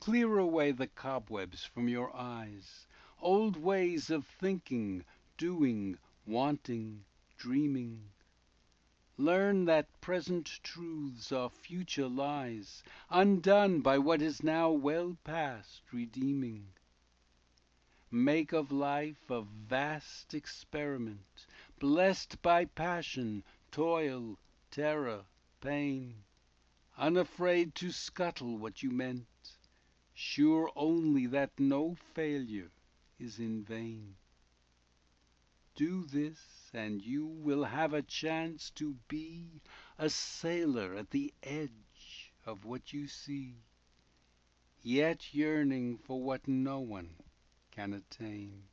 Clear away the cobwebs from your eyes, Old ways of thinking, doing, wanting, dreaming. Learn that present truths are future lies, Undone by what is now well past redeeming. Make of life a vast experiment, Blest by passion, toil, terror, pain, Unafraid to scuttle what you meant, Sure only that no failure is in vain. Do this, and you will have a chance to be A sailor at the edge of what you see, Yet yearning for what no one can attain.